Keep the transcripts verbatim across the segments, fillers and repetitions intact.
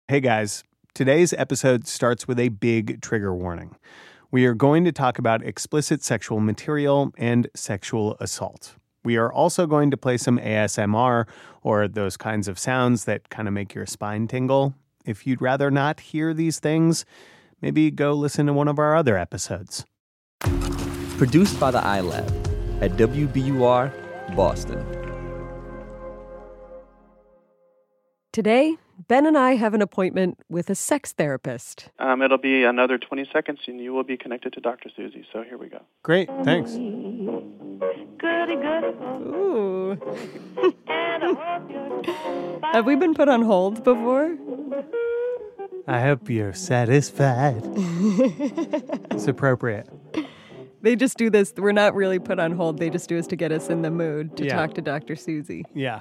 Hey guys, today's episode starts with a big trigger warning. We are going to talk about explicit sexual material and sexual assault. We are also going to play some A S M R, or those kinds of sounds that kind of make your spine tingle. If you'd rather not hear these things, maybe go listen to one of our other episodes. Produced by the iLab at W B U R, Boston. Today, Ben and I have an appointment with a sex therapist. Um, it'll be another twenty seconds, and you will be connected to Doctor Susie. So here we go. Great, thanks. Goody, goody. Ooh. Have we been put on hold before? I hope you're satisfied. It's appropriate. They just do this. We're not really put on hold. They just do this to get us in the mood to Yeah. talk to Doctor Susie. Yeah.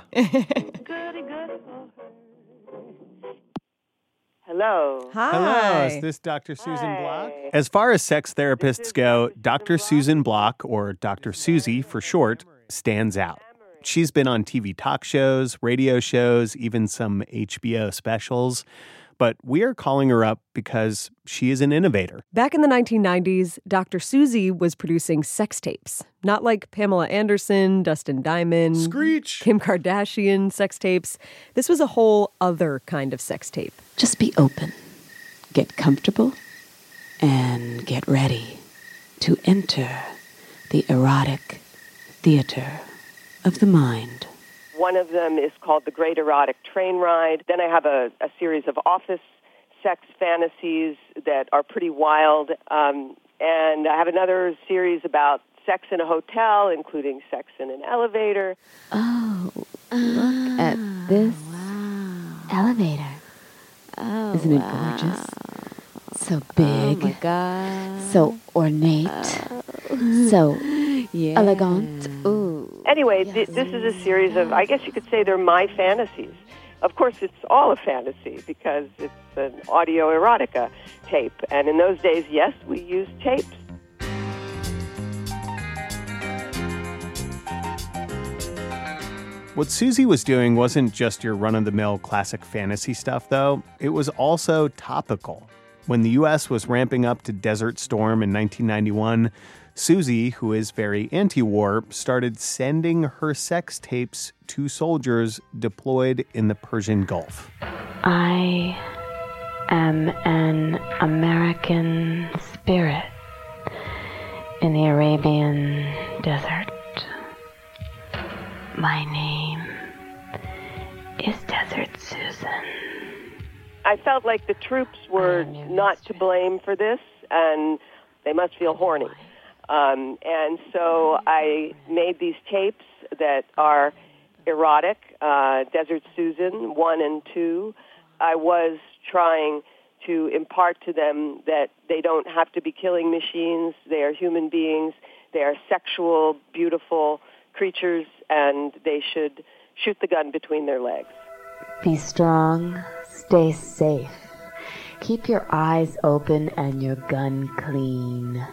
Hello. Hi. Hello, is this Doctor Susan Hi. Block? As far as sex therapists go, Doctor Susan Block, or Doctor Susie for short, stands out. She's been on T V talk shows, radio shows, even some H B O specials. But we are calling her up because she is an innovator. Back in the nineteen nineties, Doctor Susie was producing sex tapes. Not like Pamela Anderson, Dustin Diamond, Screech! Kim Kardashian sex tapes. This was a whole other kind of sex tape. Just be open, get comfortable, and get ready to enter the erotic theater of the mind. One of them is called The Great Erotic Train Ride. Then I have a, a series of office sex fantasies that are pretty wild. Um, and I have another series about sex in a hotel, including sex in an elevator. Oh, look at this elevator. Oh, Isn't it wow. gorgeous? So big, Oh my God. so ornate, so Yeah. elegant. Ooh. Anyway, th- this is a series of, I guess you could say they're my fantasies. Of course, it's all a fantasy because it's an audio erotica tape. And in those days, yes, we used tapes. What Susie was doing wasn't just your run-of-the-mill classic fantasy stuff, though. It was also topical. When the U S was ramping up to Desert Storm in nineteen ninety-one, Susie, who is very anti-war, started sending her sex tapes to soldiers deployed in the Persian Gulf. I am an American spirit in the Arabian desert. My name is Desert Susan. I felt like the troops were not to blame for this, and they must feel horny. Um, and so I made these tapes that are erotic, uh, Desert Susan one and two. I was trying to impart to them that they don't have to be killing machines. They are human beings. They are sexual, beautiful creatures, and they should shoot the gun between their legs. Be strong, stay safe. Keep your eyes open and your gun clean.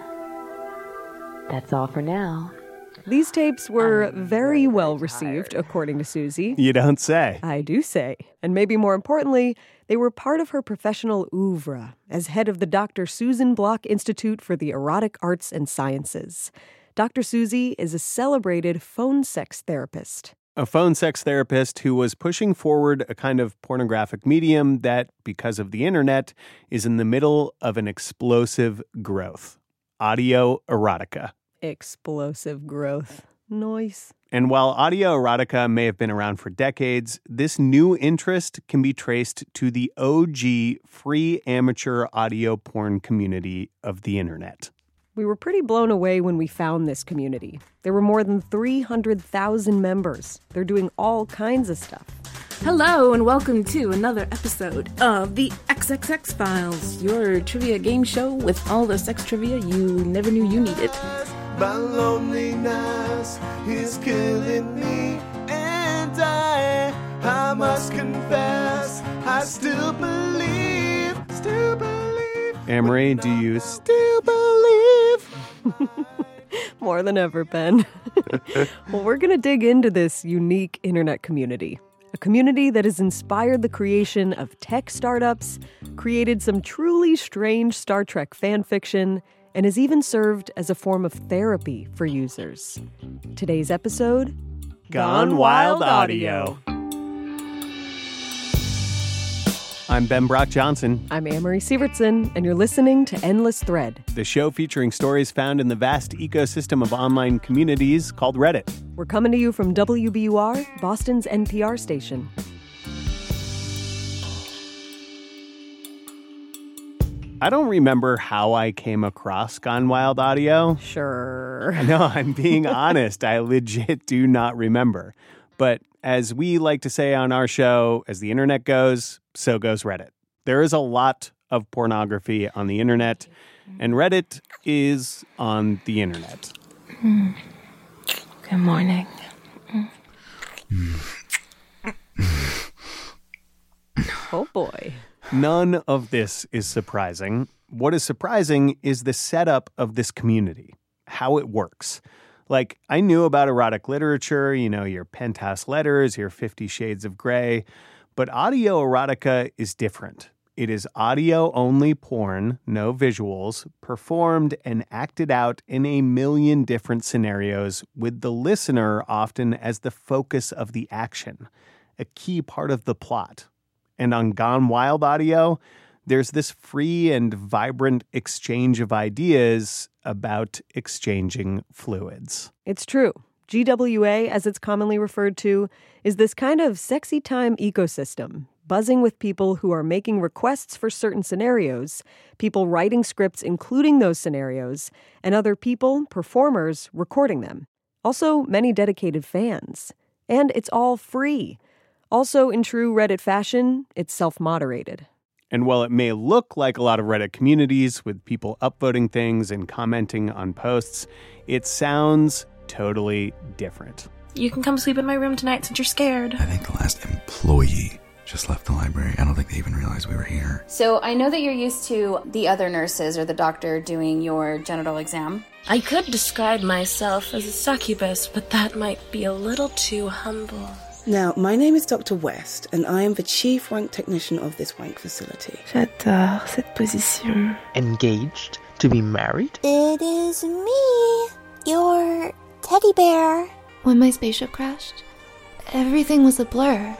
That's all for now. These tapes were very well received, according to Susie. You don't say. I do say. And maybe more importantly, they were part of her professional oeuvre as head of the Doctor Susan Block Institute for the Erotic Arts and Sciences. Doctor Susie is a celebrated phone sex therapist. A phone sex therapist who was pushing forward a kind of pornographic medium that, because of the internet, is in the middle of an explosive growth. Audio erotica. Explosive growth. Nice. And while audio erotica may have been around for decades, this new interest can be traced to the O G free amateur audio porn community of the internet. We were pretty blown away when we found this community. There were more than three hundred thousand members. They're doing all kinds of stuff. Hello and welcome to another episode of the X X X Files, your trivia game show with all the sex trivia you never knew you needed. My loneliness is killing me, and I, I must confess, I still believe, still believe. Amory, do you still believe? More than ever, Ben. Well, we're going to dig into this unique internet community. a community that has inspired the creation of tech startups, created some truly strange Star Trek fan fiction, and has even served as a form of therapy for users. Today's episode, Gone Wild Audio. I'm Ben Brock Johnson. I'm Amory Sievertson, and you're listening to Endless Thread, the show featuring stories found in the vast ecosystem of online communities called Reddit. We're coming to you from W B U R, Boston's N P R station. I don't remember how I came across Gone Wild Audio. Sure. No, I'm being honest. I legit do not remember. But as we like to say on our show, as the internet goes, so goes Reddit. There is a lot of pornography on the internet, and Reddit is on the internet. Mm. Good morning. Mm. Oh, boy. None of this is surprising. What is surprising is the setup of this community, how it works. Like, I knew about erotic literature, you know, your penthouse letters, your Fifty Shades of Grey, but audio erotica is different. It is audio-only porn, no visuals, performed and acted out in a million different scenarios, with the listener often as the focus of the action, a key part of the plot. And on Gone Wild Audio, there's this free and vibrant exchange of ideas about exchanging fluids. It's true. G W A, as it's commonly referred to, is this kind of sexy time ecosystem, buzzing with people who are making requests for certain scenarios, people writing scripts including those scenarios, and other people, performers, recording them. Also, many dedicated fans. And it's all free. Also, in true Reddit fashion, it's self-moderated. And while it may look like a lot of Reddit communities with people upvoting things and commenting on posts, it sounds totally different. You can come sleep in my room tonight since you're scared. I think the last employee just left the library. I don't think they even realized we were here. So I know that you're used to the other nurses or the doctor doing your genital exam. I could describe myself as a succubus, but that might be a little too humble. Now, my name is Doctor West, and I am the chief wank technician of this wank facility. J'adore cette position. Engaged to be married? It is me, your teddy bear. When my spaceship crashed, everything was a blur.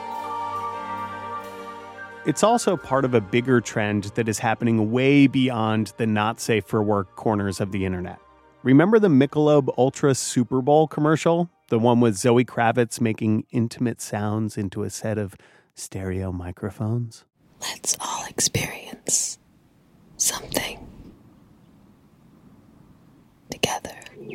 It's also part of a bigger trend that is happening way beyond the not safe for work corners of the internet. Remember the Michelob Ultra Super Bowl commercial? The one with Zoe Kravitz making intimate sounds into a set of stereo microphones? Let's all experience something together.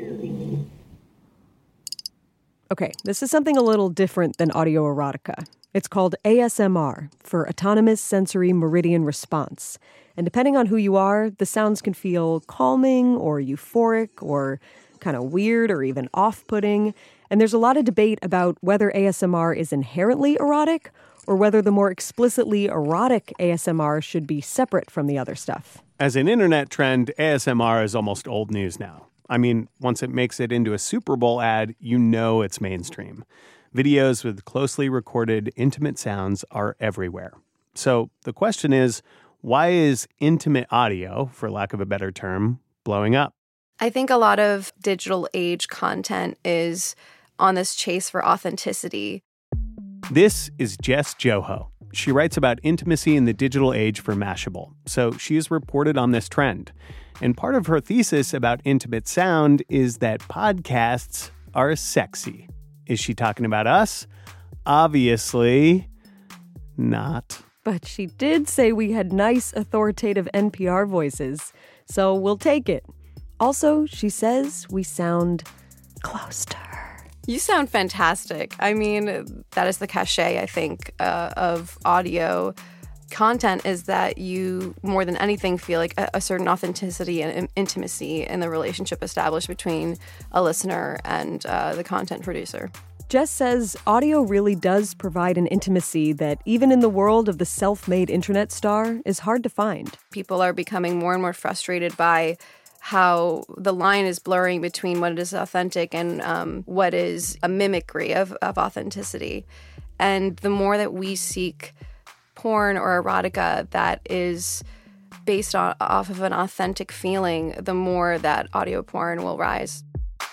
Okay, this is something a little different than audio erotica. It's called A S M R, for Autonomous Sensory Meridian Response. And depending on who you are, the sounds can feel calming or euphoric or kind of weird or even off-putting. And there's a lot of debate about whether A S M R is inherently erotic or whether the more explicitly erotic A S M R should be separate from the other stuff. As an internet trend, A S M R is almost old news now. I mean, once it makes it into a Super Bowl ad, you know it's mainstream. Videos with closely recorded intimate sounds are everywhere. So the question is, why is intimate audio, for lack of a better term, blowing up? I think a lot of digital age content is on this chase for authenticity. This is Jess Joho. She writes about intimacy in the digital age for Mashable, so she has reported on this trend. And part of her thesis about intimate sound is that podcasts are sexy. Is she talking about us? Obviously not. But she did say we had nice, authoritative N P R voices, so we'll take it. Also, she says we sound close to her. You sound fantastic. I mean, that is the cachet, I think, uh, of audio content, is that you, more than anything, feel like a, a certain authenticity and intimacy in the relationship established between a listener and uh, the content producer. Jess says audio really does provide an intimacy that, even in the world of the self-made internet star, is hard to find. People are becoming more and more frustrated by how the line is blurring between what is authentic and um, what is a mimicry of, of authenticity. And the more that we seek porn or erotica that is based on, off of an authentic feeling, the more that audio porn will rise.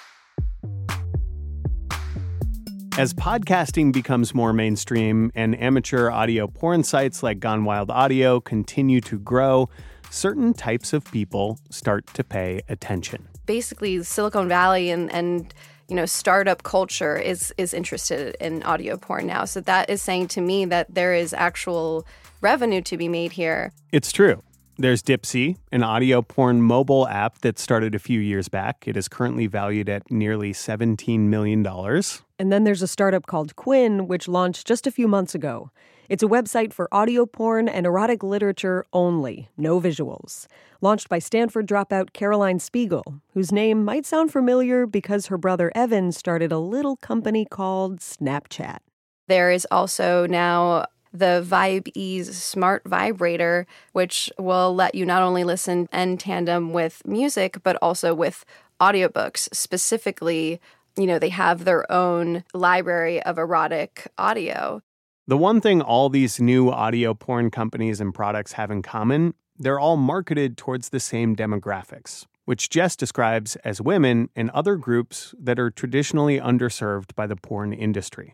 As podcasting becomes more mainstream and amateur audio porn sites like Gone Wild Audio continue to grow, certain types of people start to pay attention. Basically, Silicon Valley and, and you know, startup culture is is interested in audio porn now. So that is saying to me that there is actual revenue to be made here. It's true. There's Dipsea, an audio porn mobile app that started a few years back. It is currently valued at nearly seventeen million dollars. And then there's a startup called Quinn, which launched just a few months ago. It's a website for audio porn and erotic literature only, no visuals. Launched by Stanford dropout Caroline Spiegel, whose name might sound familiar because her brother Evan started a little company called Snapchat. There is also now the VibeEase smart vibrator, which will let you not only listen in tandem with music, but also with audiobooks. Specifically, you know, they have their own library of erotic audio. The one thing all these new audio porn companies and products have in common, they're all marketed towards the same demographics, which Jess describes as women and other groups that are traditionally underserved by the porn industry.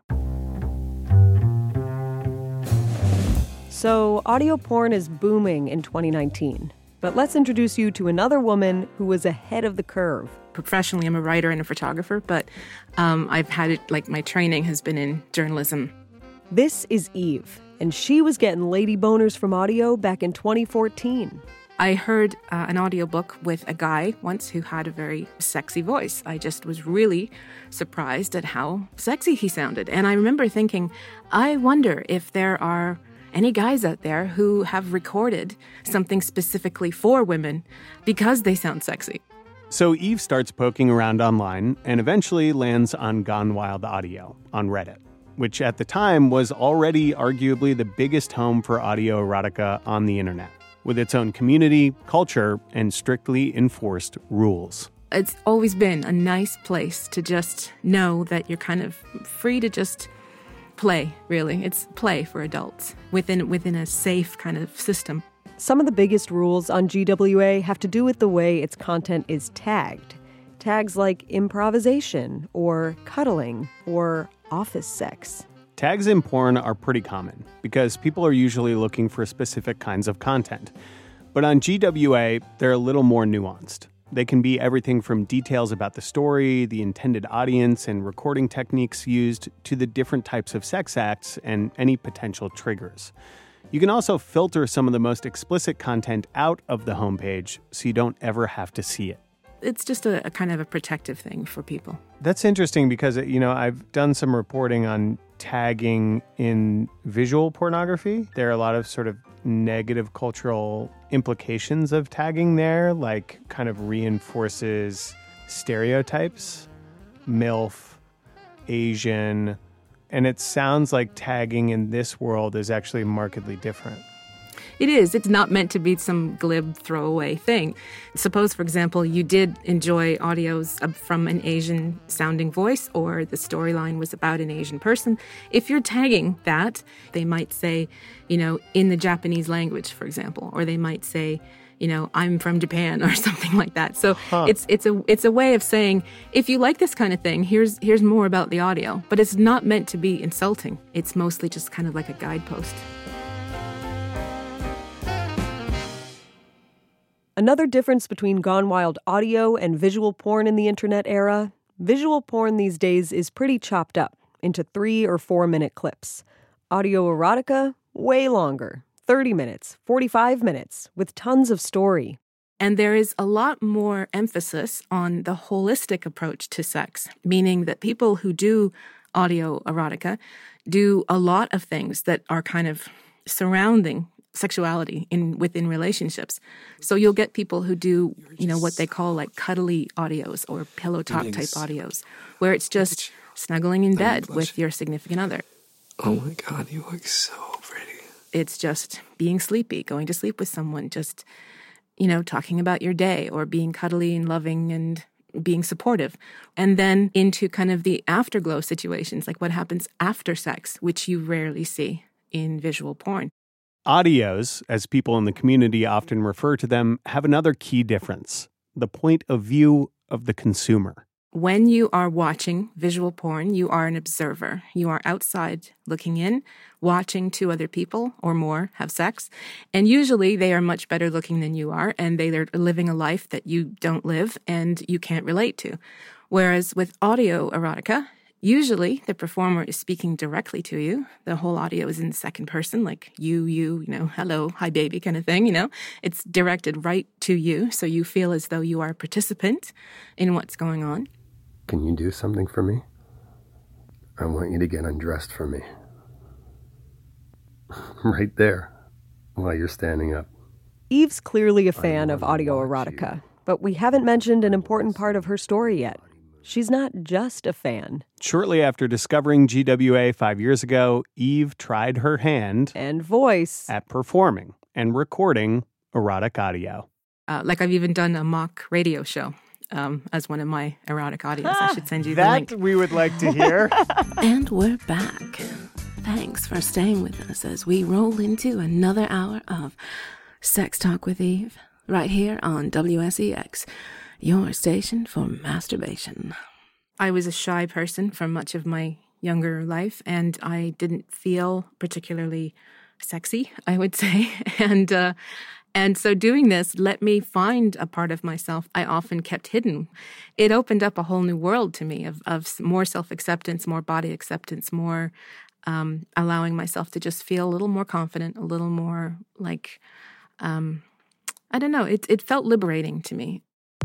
So, audio porn is booming in twenty nineteen. But let's introduce you to another woman who was ahead of the curve. Professionally, I'm a writer and a photographer, but um, I've had it, like, my training has been in journalism. This is Eve, and she was getting lady boners from audio back in twenty fourteen. I heard uh, an audiobook with a guy once who had a very sexy voice. I just was really surprised at how sexy he sounded. And I remember thinking, I wonder if there are any guys out there who have recorded something specifically for women because they sound sexy. So Eve starts poking around online and eventually lands on Gone Wild Audio on Reddit, which at the time was already arguably the biggest home for audio erotica on the internet, with its own community, culture, and strictly enforced rules. It's always been a nice place to just know that you're kind of free to just play, really. It's play for adults within within a safe kind of system. Some of the biggest rules on G W A have to do with the way its content is tagged. Tags like improvisation or cuddling or office sex. Tags in porn are pretty common because people are usually looking for specific kinds of content. But on G W A, they're a little more nuanced. They can be everything from details about the story, the intended audience, and recording techniques used to the different types of sex acts and any potential triggers. You can also filter some of the most explicit content out of the homepage so you don't ever have to see it. It's just a, a kind of a protective thing for people. That's interesting because, you know, I've done some reporting on tagging in visual pornography. There are a lot of sort of negative cultural implications of tagging there, like kind of reinforces stereotypes, MILF, Asian, and it sounds like tagging in this world is actually markedly different. It is. It's not meant to be some glib throwaway thing. Suppose, for example, you did enjoy audios from an Asian-sounding voice or the storyline was about an Asian person. If you're tagging that, they might say, you know, in the Japanese language, for example, or they might say, you know, I'm from Japan or something like that. So huh. it's it's a it's a way of saying, if you like this kind of thing, here's here's more about the audio. But it's not meant to be insulting. It's mostly just kind of like a guidepost. Another difference between Gone Wild Audio and visual porn in the internet era, visual porn these days is pretty chopped up into three or four minute clips. Audio erotica, way longer, thirty minutes, forty-five minutes, with tons of story. And there is a lot more emphasis on the holistic approach to sex, meaning that people who do audio erotica do a lot of things that are kind of surrounding sexuality in within relationships. So you'll get people who do, you know, what they call like cuddly audios or pillow talk type audios, where it's just snuggling in bed with your significant other. Oh my God, you look so pretty. It's just being sleepy, going to sleep with someone, just, you know, talking about your day or being cuddly and loving and being supportive. And then into kind of the afterglow situations, like what happens after sex, which you rarely see in visual porn. Audios, as people in the community often refer to them, have another key difference: the point of view of the consumer. When you are watching visual porn, you are an observer. You are outside looking in, watching two other people or more have sex. And usually they are much better looking than you are, and they are living a life that you don't live and you can't relate to. Whereas with audio erotica, usually the performer is speaking directly to you. The whole audio is in the second person, like you, you, you know, hello, hi baby kind of thing, you know. It's directed right to you, so you feel as though you are a participant in what's going on. Can you do something for me? I want you to get undressed for me. Right there, while you're standing up. Eve's clearly a fan of audio erotica, but we haven't mentioned an important part of her story yet. She's not just a fan. Shortly after discovering G W A five years ago, Eve tried her hand and voice at performing and recording erotic audio. Uh, like I've even done a mock radio show. Um, as one of my erotic audios. I should send you the that link. That we would like to hear. And we're back. Thanks for staying with us as we roll into another hour of Sex Talk with Eve, right here on W S E X, your station for masturbation. I was a shy person for much of my younger life, and I didn't feel particularly sexy, I would say. And uh, And so doing this let me find a part of myself I often kept hidden. It opened up a whole new world to me of, of more self-acceptance, more body acceptance, more um, allowing myself to just feel a little more confident, a little more like, um, I don't know, it, it felt liberating to me.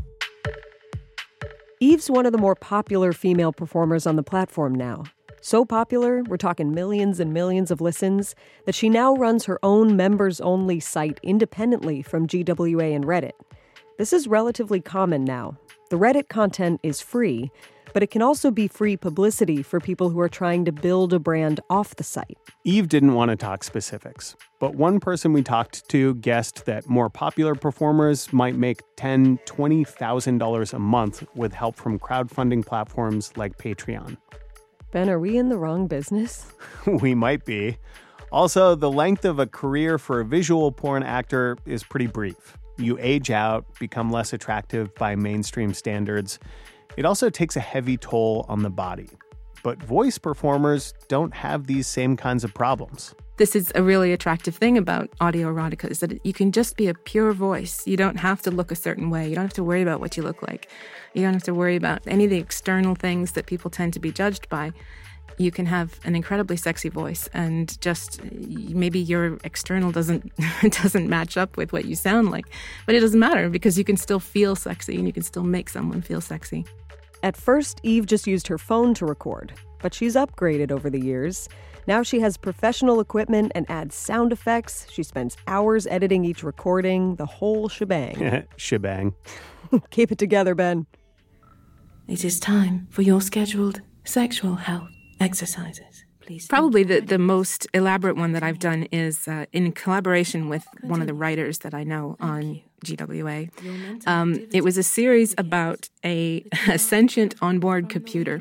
Eve's one of the more popular female performers on the platform now. So popular, we're talking millions and millions of listens, that she now runs her own members-only site independently from G W A and Reddit. This is relatively common now. The Reddit content is free, but it can also be free publicity for people who are trying to build a brand off the site. Eve didn't want to talk specifics, but one person we talked to guessed that more popular performers might make ten thousand dollars, twenty thousand dollars a month with help from crowdfunding platforms like Patreon. Ben, are we in the wrong business? We might be. Also, the length of a career for a visual porn actor is pretty brief. You age out, become less attractive by mainstream standards. It also takes a heavy toll on the body. But voice performers don't have these same kinds of problems. This is a really attractive thing about audio erotica, is that you can just be a pure voice. You don't have to look a certain way. You don't have to worry about what you look like. You don't have to worry about any of the external things that people tend to be judged by. You can have an incredibly sexy voice, and just maybe your external doesn't doesn't match up with what you sound like. But it doesn't matter, because you can still feel sexy and you can still make someone feel sexy. At first, Eve just used her phone to record, but she's upgraded over the years. Now she has professional equipment and adds sound effects. She spends hours editing each recording, the whole shebang. Shebang. Keep it together, Ben. It is time for your scheduled sexual health exercises. Please. Probably the, the most elaborate one that I've done is uh, in collaboration with one of the writers that I know on G W A. Um, it was a series about a, a sentient onboard computer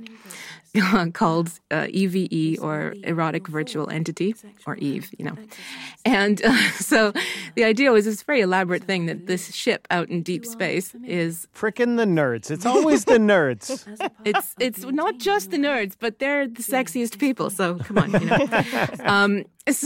called uh, E V E, or Erotic Virtual Entity, or Eve, you know. And uh, so the idea was this very elaborate thing that this ship out in deep space is... Frickin' the nerds. It's always the nerds. It's it's not just the nerds, but they're the sexiest people, so come on, you know. Um, so,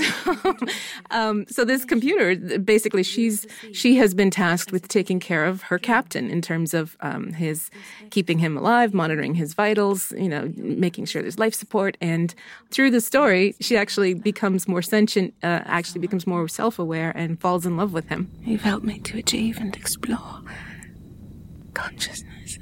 um, so this computer, basically, she's she has been tasked with taking care of her captain in terms of um, his keeping him alive, monitoring his vitals, you know, making sure there's life support. And through the story, she actually becomes more sentient, uh, actually becomes more self-aware, and falls in love with him. You've helped me to achieve and explore consciousness.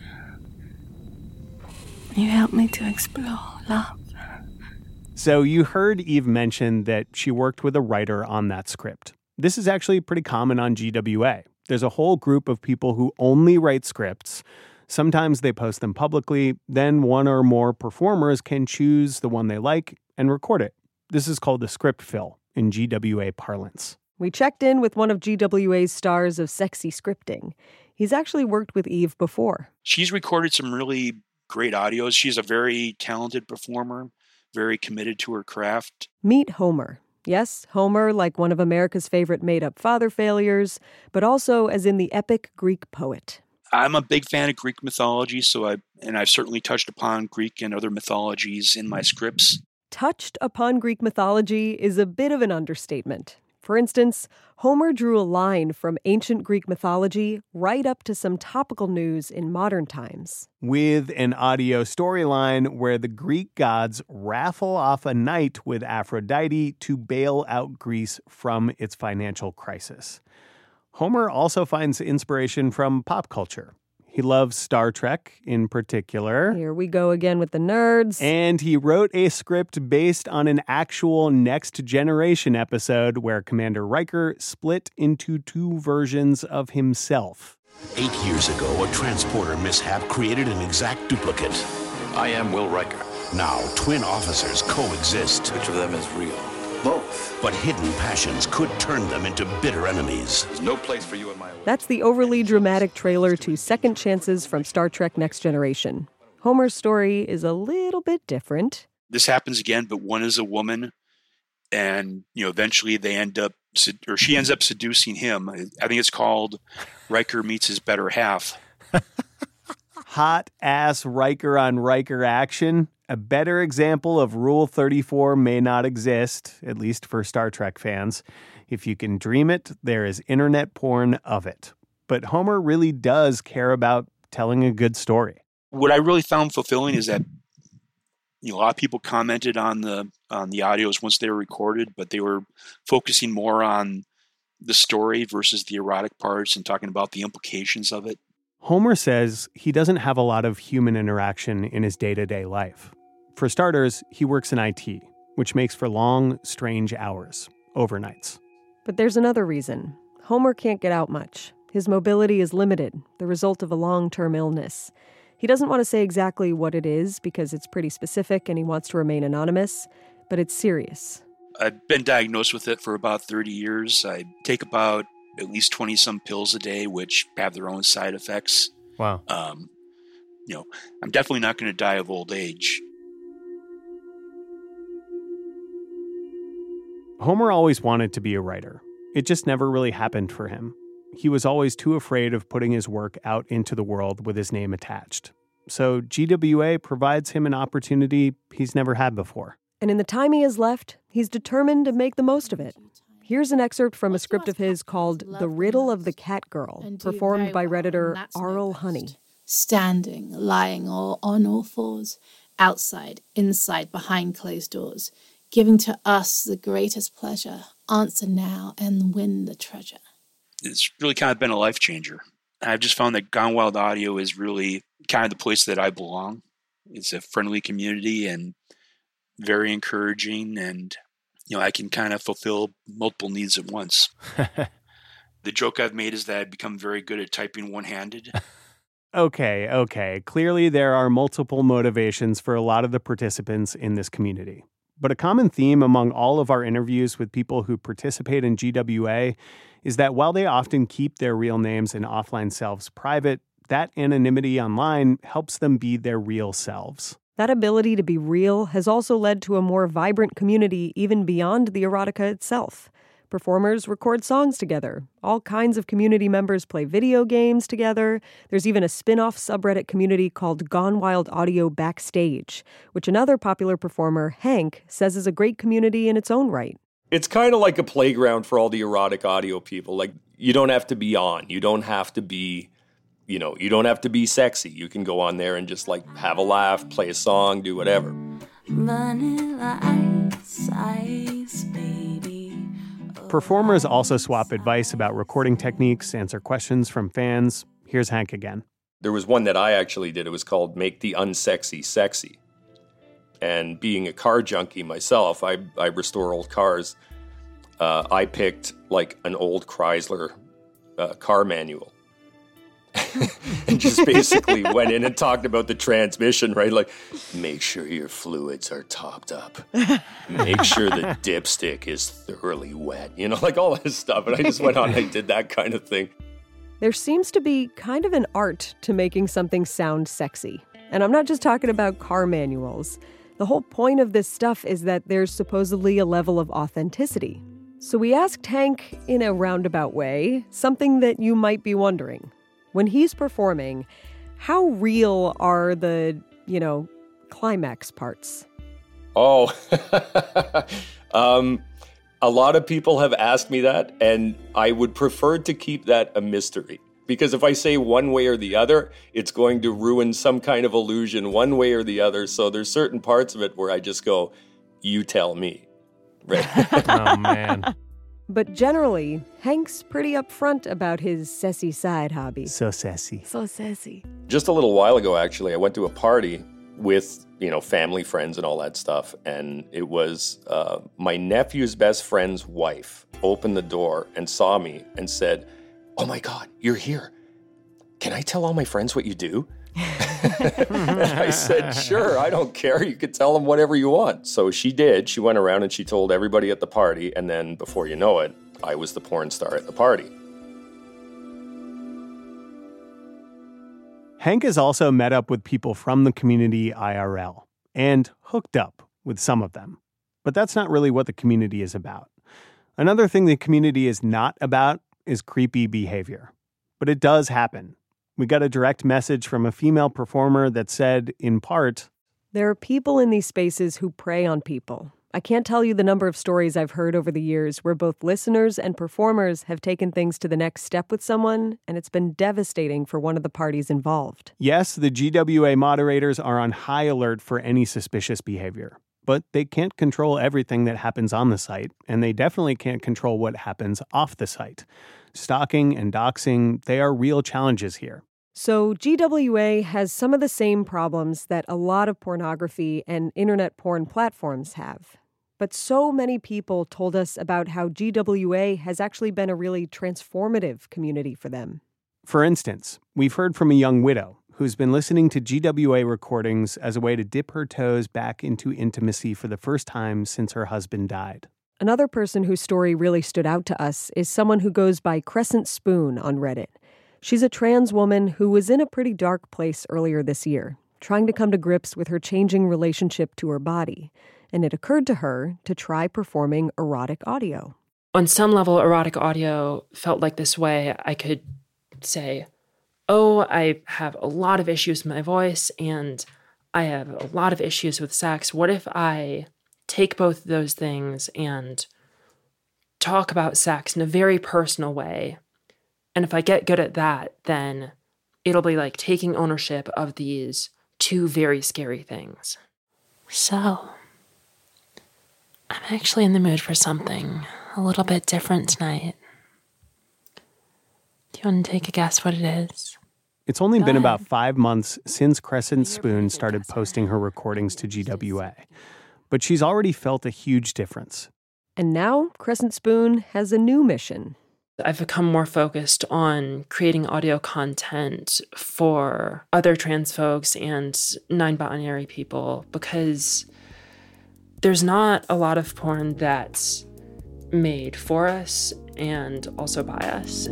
You helped me to explore love. So you heard Eve mention that she worked with a writer on that script. This is actually pretty common on G W A. There's a whole group of people who only write scripts. Sometimes they post them publicly. Then one or more performers can choose the one they like and record it. This is called a script fill in G W A parlance. We checked in with one of G W A's stars of sexy scripting. He's actually worked with Eve before. She's recorded some really great audios. She's a very talented performer, very committed to her craft. Meet Homer. Yes, Homer, like one of America's favorite made-up father failures, but also as in the epic Greek poet. I'm a big fan of Greek mythology, so I and I've certainly touched upon Greek and other mythologies in my scripts. Touched upon Greek mythology is a bit of an understatement. For instance, Homer drew a line from ancient Greek mythology right up to some topical news in modern times. With an audio storyline where the Greek gods raffle off a night with Aphrodite to bail out Greece from its financial crisis. Homer also finds inspiration from pop culture. He loves Star Trek in particular. Here we go again with the nerds. And he wrote a script based on an actual Next Generation episode where Commander Riker split into two versions of himself. Eight years ago, a transporter mishap created an exact duplicate. I am Will Riker. Now, twin officers coexist. Which of them is real? Both. But hidden passions could turn them into bitter enemies. There's no place for you in my life. That's the overly dramatic trailer to Second Chances from Star Trek Next Generation. Homer's story is a little bit different. This happens again, but one is a woman, and you know, eventually they end up, or she ends up seducing him. I think it's called Riker Meets His Better Half. Hot ass Riker on Riker action. A better example of Rule thirty-four may not exist, at least for Star Trek fans. If you can dream it, there is internet porn of it. But Homer really does care about telling a good story. What I really found fulfilling is that you know, a lot of people commented on the on the audios once they were recorded, but they were focusing more on the story versus the erotic parts and talking about the implications of it. Homer says he doesn't have a lot of human interaction in his day-to-day life. For starters, he works in I T, which makes for long, strange hours, overnights. But there's another reason. Homer can't get out much. His mobility is limited, the result of a long-term illness. He doesn't want to say exactly what it is because it's pretty specific and he wants to remain anonymous, but it's serious. I've been diagnosed with it for about thirty years. I take about at least twenty-some pills a day, which have their own side effects. Wow. Um, you know, I'm definitely not going to die of old age. Homer always wanted to be a writer. It just never really happened for him. He was always too afraid of putting his work out into the world with his name attached. So G W A provides him an opportunity he's never had before. And in the time he has left, he's determined to make the most of it. Here's an excerpt from a script of his called The Riddle of the Cat Girl, performed by Redditor Arl Honey. Standing, lying, or on all fours, outside, inside, behind closed doors, giving to us the greatest pleasure, answer now and win the treasure. It's really kind of been a life changer. I've just found that Gone Wild Audio is really kind of the place that I belong. It's a friendly community and very encouraging, and you know, I can kind of fulfill multiple needs at once. The joke I've made is that I've become very good at typing one-handed. Okay, okay. Clearly there are multiple motivations for a lot of the participants in this community. But a common theme among all of our interviews with people who participate in G W A is that while they often keep their real names and offline selves private, that anonymity online helps them be their real selves. That ability to be real has also led to a more vibrant community even beyond the erotica itself. Performers record songs together. All kinds of community members play video games together. There's even a spin-off subreddit community called Gone Wild Audio Backstage, which another popular performer, Hank, says is a great community in its own right. It's kind of like a playground for all the erotic audio people. Like, you don't have to be on. You don't have to be... You know, you don't have to be sexy. You can go on there and just, like, have a laugh, play a song, do whatever. Vanilla ice, ice, baby. Performers also swap advice about recording techniques, answer questions from fans. Here's Hank again. There was one that I actually did. It was called Make the Unsexy Sexy. And being a car junkie myself, I, I restore old cars. Uh, I picked, like, an old Chrysler uh, car manual. And just basically went in and talked about the transmission, right? Like, make sure your fluids are topped up. Make sure the dipstick is thoroughly wet. You know, like all this stuff. And I just went on and I did that kind of thing. There seems to be kind of an art to making something sound sexy. And I'm not just talking about car manuals. The whole point of this stuff is that there's supposedly a level of authenticity. So we asked Hank, in a roundabout way, something that you might be wondering. When he's performing, how real are the, you know, climax parts? Oh, um, a lot of people have asked me that, and I would prefer to keep that a mystery. Because if I say one way or the other, it's going to ruin some kind of illusion one way or the other. So there's certain parts of it where I just go, you tell me. Right? Oh, man. But generally, Hank's pretty upfront about his sassy side hobby. So sassy. So sassy. Just a little while ago, actually, I went to a party with, you know, family, friends, and all that stuff. And it was uh, my nephew's best friend's wife opened the door and saw me and said, "Oh my God, you're here. Can I tell all my friends what you do?" And I said, "Sure, I don't care. You could tell them whatever you want." So she did. She went around and she told everybody at the party. And then before you know it, I was the porn star at the party. Hank has also met up with people from the community I R L and hooked up with some of them. But that's not really what the community is about. Another thing the community is not about is creepy behavior. But it does happen. We got a direct message from a female performer that said, in part, "There are people in these spaces who prey on people. I can't tell you the number of stories I've heard over the years where both listeners and performers have taken things to the next step with someone, and it's been devastating for one of the parties involved." Yes, the G W A moderators are on high alert for any suspicious behavior. But they can't control everything that happens on the site, and they definitely can't control what happens off the site. Stalking and doxing, they are real challenges here. So G W A has some of the same problems that a lot of pornography and internet porn platforms have. But so many people told us about how G W A has actually been a really transformative community for them. For instance, we've heard from a young widow who's been listening to G W A recordings as a way to dip her toes back into intimacy for the first time since her husband died. Another person whose story really stood out to us is someone who goes by Crescent Spoon on Reddit. She's a trans woman who was in a pretty dark place earlier this year, trying to come to grips with her changing relationship to her body. And it occurred to her to try performing erotic audio. On some level, erotic audio felt like this way I could say, oh, I have a lot of issues with my voice and I have a lot of issues with sex. What if I take both of those things and talk about sex in a very personal way? And if I get good at that, then it'll be like taking ownership of these two very scary things. So, I'm actually in the mood for something a little bit different tonight. Do you want to take a guess what it is? It's only Go been ahead. about five months since Crescent Spoon started posting her recordings to G W A. But she's already felt a huge difference. And now Crescent Spoon has a new mission. I've become more focused on creating audio content for other trans folks and non-binary people because there's not a lot of porn that's made for us and also by us.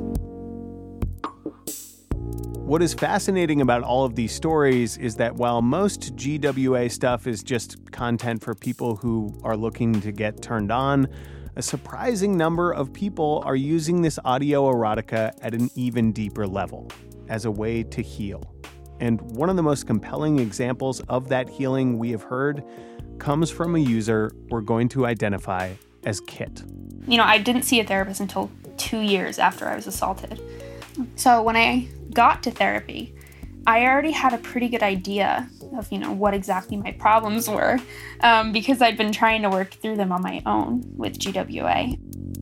What is fascinating about all of these stories is that while most G W A stuff is just content for people who are looking to get turned on, a surprising number of people are using this audio erotica at an even deeper level, as a way to heal. And one of the most compelling examples of that healing we have heard comes from a user we're going to identify as Kit. You know, I didn't see a therapist until two years after I was assaulted. So when I got to therapy, I already had a pretty good idea of, you know, what exactly my problems were, um, because I'd been trying to work through them on my own with G W A.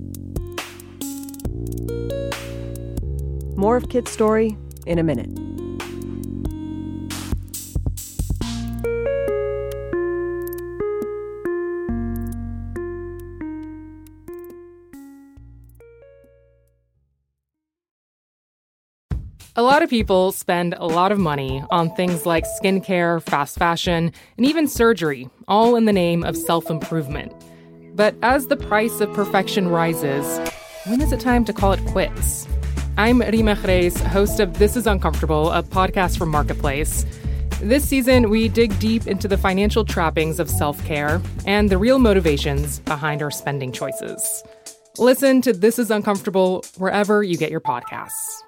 More of Kit's story in a minute. A lot of people spend a lot of money on things like skincare, fast fashion, and even surgery, all in the name of self-improvement. But as the price of perfection rises, when is it time to call it quits? I'm Rima Reis, host of This is Uncomfortable, a podcast from Marketplace. This season, we dig deep into the financial trappings of self-care and the real motivations behind our spending choices. Listen to This is Uncomfortable wherever you get your podcasts.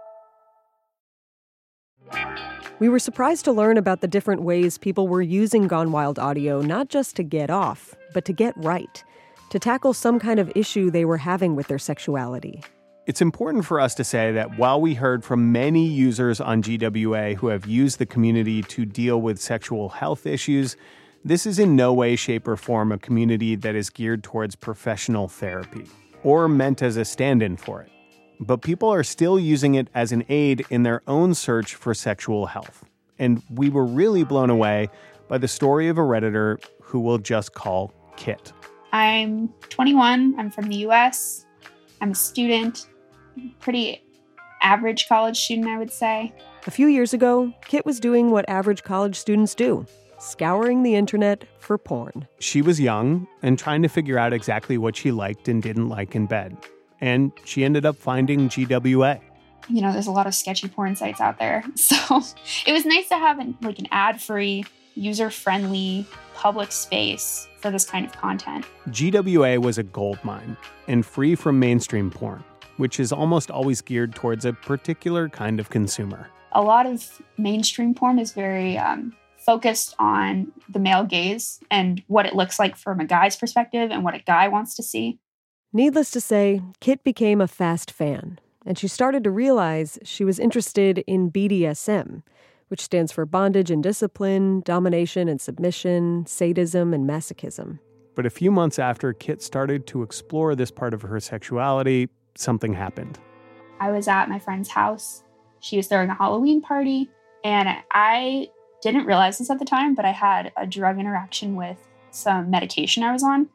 We were surprised to learn about the different ways people were using Gone Wild audio, not just to get off, but to get right, to tackle some kind of issue they were having with their sexuality. It's important for us to say that while we heard from many users on G W A who have used the community to deal with sexual health issues, this is in no way, shape, or form a community that is geared towards professional therapy or meant as a stand-in for it. But people are still using it as an aid in their own search for sexual health. And we were really blown away by the story of a Redditor who we'll just call Kit. I'm twenty-one. I'm from the U S. I'm a student. Pretty average college student, I would say. A few years ago, Kit was doing what average college students do, scouring the internet for porn. She was young and trying to figure out exactly what she liked and didn't like in bed. And she ended up finding G W A. You know, there's a lot of sketchy porn sites out there. So it was nice to have an, like an ad-free, user-friendly, public space for this kind of content. G W A was a goldmine and free from mainstream porn, which is almost always geared towards a particular kind of consumer. A lot of mainstream porn is very um, focused on the male gaze and what it looks like from a guy's perspective and what a guy wants to see. Needless to say, Kit became a fast fan, and she started to realize she was interested in B D S M, which stands for bondage and discipline, domination and submission, sadism and masochism. But a few months after Kit started to explore this part of her sexuality, something happened. I was at my friend's house. She was throwing a Halloween party, and I didn't realize this at the time, but I had a drug interaction with some medication I was on.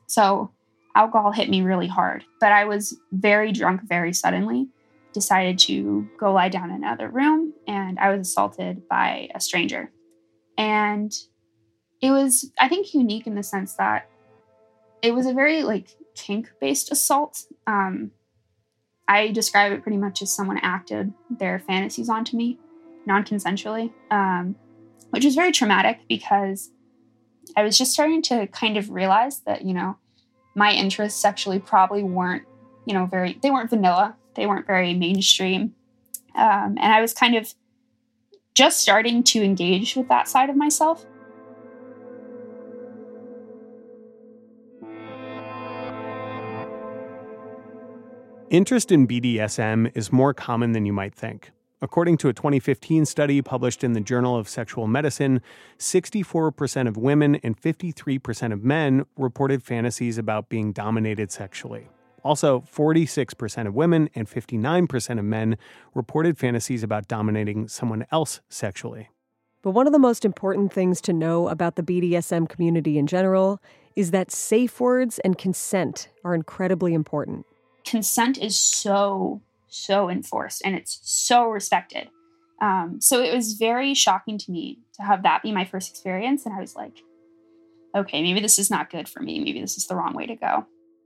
So alcohol hit me really hard, but I was very drunk very suddenly, decided to go lie down in another room, and I was assaulted by a stranger. And it was, I think, unique in the sense that it was a very, like, kink-based assault. Um, I describe it pretty much as someone acted their fantasies onto me, non-consensually, um, which was very traumatic because I was just starting to kind of realize that, you know, my interests sexually probably weren't, you know, very, they weren't vanilla. They weren't very mainstream. Um, and I was kind of just starting to engage with that side of myself. Interest in B D S M is more common than you might think. According to a twenty fifteen study published in the Journal of Sexual Medicine, sixty-four percent of women and fifty-three percent of men reported fantasies about being dominated sexually. Also, forty-six percent of women and fifty-nine percent of men reported fantasies about dominating someone else sexually. But one of the most important things to know about the B D S M community in general is that safe words and consent are incredibly important. Consent is so, so enforced, and it's so respected. Um, so it was very shocking to me to have that be my first experience. And I was like, okay, maybe this is not good for me. Maybe this is the wrong way to go.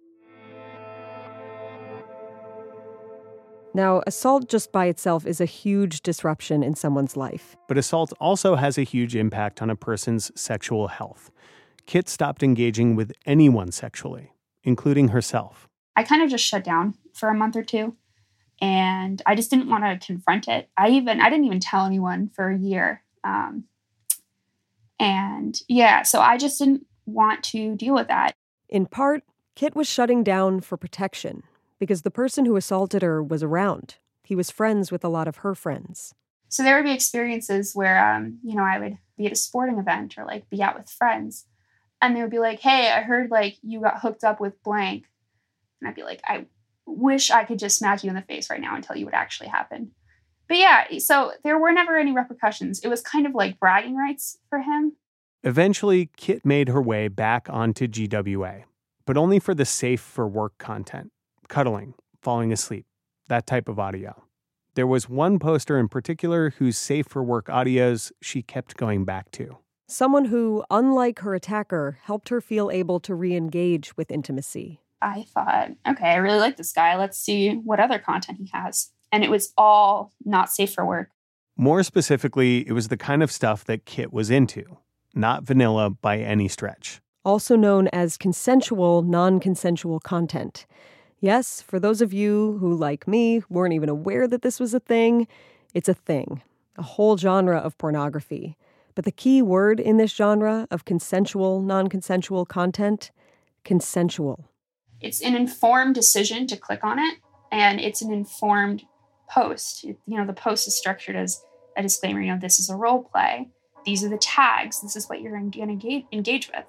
Now, assault just by itself is a huge disruption in someone's life. But assault also has a huge impact on a person's sexual health. Kit stopped engaging with anyone sexually, including herself. I kind of just shut down for a month or two, and I just didn't want to confront it. I even I didn't even tell anyone for a year. Um, and yeah, so I just didn't want to deal with that. In part, Kit was shutting down for protection because the person who assaulted her was around. He was friends with a lot of her friends. So there would be experiences where, um, you know, I would be at a sporting event or like be out with friends, and they would be like, "Hey, I heard like you got hooked up with blank." And I'd be like, I wish I could just smack you in the face right now and tell you what actually happened. But yeah, so there were never any repercussions. It was kind of like bragging rights for him. Eventually, Kit made her way back onto G W A, but only for the safe for work content, cuddling, falling asleep, that type of audio. There was one poster in particular whose safe for work audios she kept going back to. Someone who, unlike her attacker, helped her feel able to re-engage with intimacy. I thought, okay, I really like this guy. Let's see what other content he has. and it was all not safe for work. More specifically, it was the kind of stuff that Kit was into, not vanilla by any stretch. Also known as consensual, non-consensual content. Yes, for those of you who, like me, weren't even aware that this was a thing, it's a thing, a whole genre of pornography. But the key word in this genre of consensual, non-consensual content, consensual. It's an informed decision to click on it, and it's an informed post. You know, the post is structured as a disclaimer, you know, this is a role play. These are the tags. This is what you're going to engage, engage with.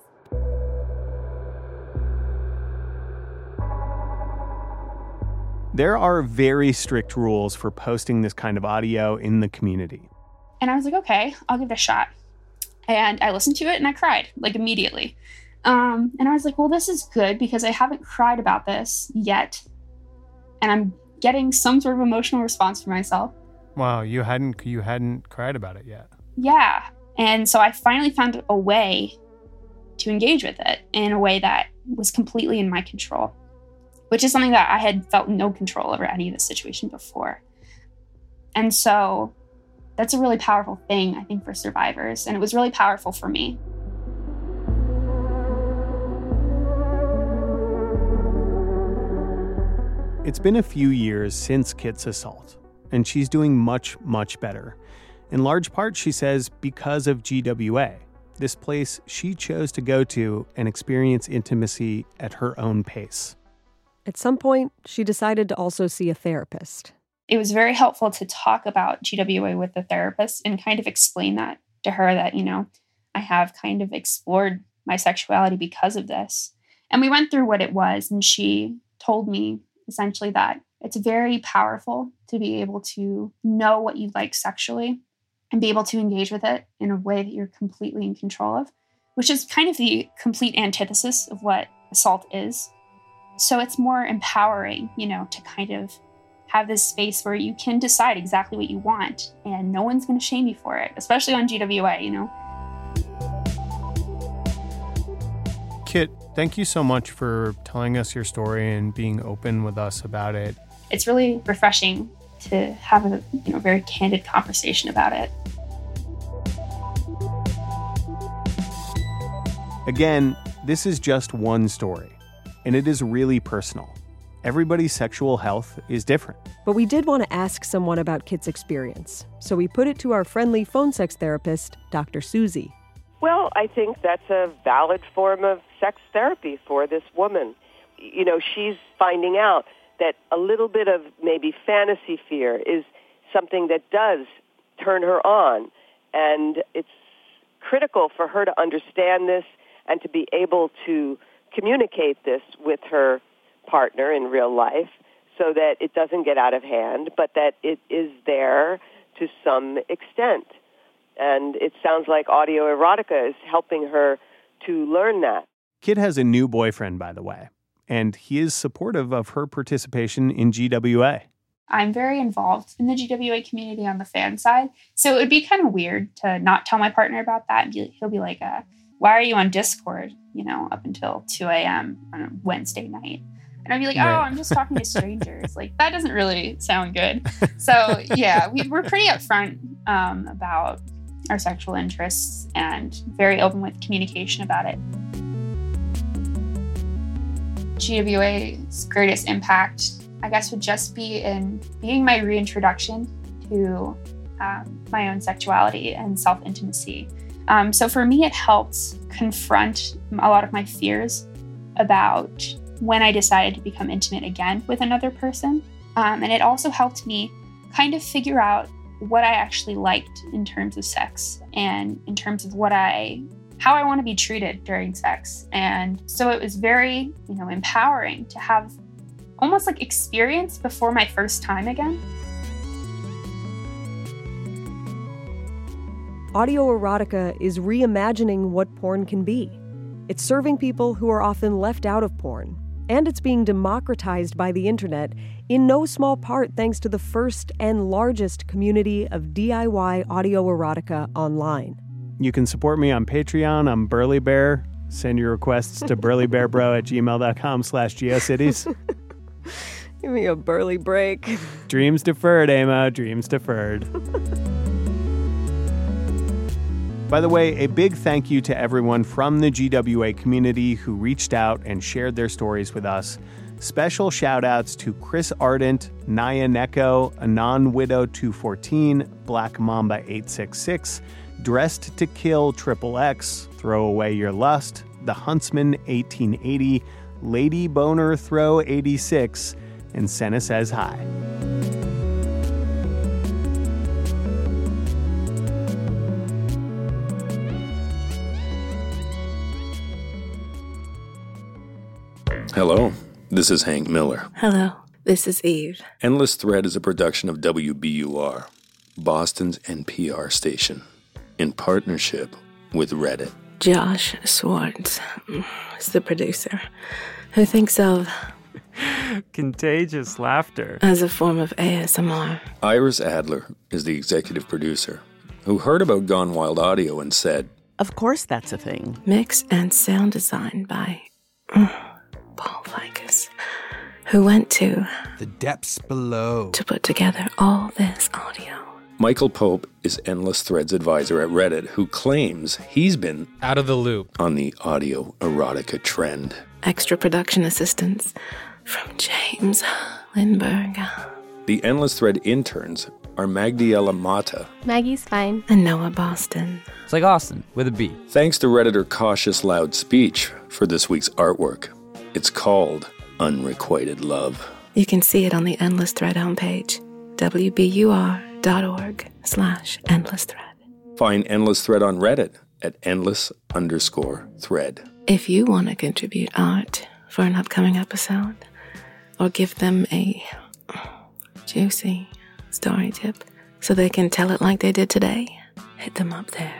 There are very strict rules for posting this kind of audio in the community. And I was like, okay, I'll give it a shot. And I listened to it and I cried, like, immediately. Um, and I was like, well, this is good because I haven't cried about this yet. And I'm getting some sort of emotional response from myself. Wow, you hadn't you hadn't cried about it yet. Yeah. And so I finally found a way to engage with it in a way that was completely in my control, which is something that I had felt no control over any of the situation before. And so that's a really powerful thing, I think, for survivors. And it was really powerful for me. It's been a few years since Kit's assault, and she's doing much, much better. In large part, she says, because of G W A, this place she chose to go to and experience intimacy at her own pace. At some point, she decided to also see a therapist. It was very helpful to talk about G W A with the therapist and kind of explain that to her that, you know, I have kind of explored my sexuality because of this. And we went through what it was, and she told me essentially that it's very powerful to be able to know what you like sexually and be able to engage with it in a way that you're completely in control of, which is kind of the complete antithesis of what assault is. So it's more empowering, you know, to kind of have this space where you can decide exactly what you want and no one's going to shame you for it, especially on G W A, you know. Kit, thank you so much for telling us your story and being open with us about it. It's really refreshing to have a, you know, very candid conversation about it. Again, this is just one story, and it is really personal. Everybody's sexual health is different. But we did want to ask someone about Kit's experience, so we put it to our friendly phone sex therapist, Doctor Susie. Well, I think that's a valid form of sex therapy for this woman. You know, she's finding out that a little bit of maybe fantasy fear is something that does turn her on. And it's critical for her to understand this and to be able to communicate this with her partner in real life so that it doesn't get out of hand, but that it is there to some extent. And it sounds like audio erotica is helping her to learn that. Kit has a new boyfriend, by the way, and he is supportive of her participation in G W A. I'm very involved in the G W A community on the fan side, so it would be kind of weird to not tell my partner about that. And be, he'll be like, uh, why are you on Discord, you know, up until two a.m. on a Wednesday night? And I'd be like, oh, right. I'm just talking to strangers. Like, that doesn't really sound good. So, yeah, we, we're pretty upfront um, about our sexual interests and very open with communication about it. G W A's greatest impact, I guess, would just be in being my reintroduction to um, my own sexuality and self-intimacy. Um, so for me, it helped confront a lot of my fears about when I decided to become intimate again with another person. Um, and it also helped me kind of figure out what I actually liked in terms of sex and in terms of what I, how I want to be treated during sex. And so it was very, you know, empowering to have almost like experience before my first time again. Audio erotica is reimagining what porn can be. It's serving people who are often left out of porn. And it's being democratized by the internet, in no small part thanks to the first and largest community of D I Y audio erotica online. You can support me on Patreon. I'm Burly Bear. Send your requests to burlybearbro at gmail.com slash geocities. Give me a burly break. Dreams deferred, Amo. Dreams deferred. By the way, a big thank you to everyone from the G W A community who reached out and shared their stories with us. Special shout-outs to Chris Ardent, Naya Neko, Anon Widow two fourteen, Black Mamba eight six six, Dressed to Kill Triple X, Throw Away Your Lust, The Huntsman eighteen eighty, Lady Boner Throw eighty-six, and Senna Says Hi. Hello, this is Hank Miller. Hello, this is Eve. Endless Thread is a production of W B U R, Boston's N P R station, in partnership with Reddit. Josh Swartz is the producer, who thinks of contagious laughter as a form of A S M R. Iris Adler is the executive producer, who heard about Gone Wild Audio and said, "Of course that's a thing." Mix and sound design by uh, Paul Ficus, who went to the depths below to put together all this audio. Michael Pope is Endless Thread's advisor at Reddit, who claims he's been out of the loop on the audio erotica trend. Extra production assistance from James Lindbergh. The Endless Thread interns are Magdiela Mata. Maggie's fine. And Noah Boston. It's like Austin with a B. Thanks to Redditor Cautious Loud Speech for this week's artwork. It's called Unrequited Love. You can see it on the Endless Thread homepage, W B U R dot org slash endless thread. Find Endless Thread on Reddit at endless underscore thread. If you want to contribute art for an upcoming episode, or give them a juicy story tip so they can tell it like they did today, hit them up there.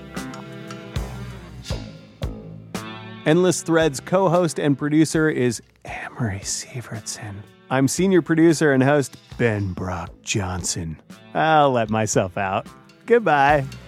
Endless Thread's co-host and producer is Amory Sievertson. I'm senior producer and host Ben Brock Johnson. I'll let myself out. Goodbye.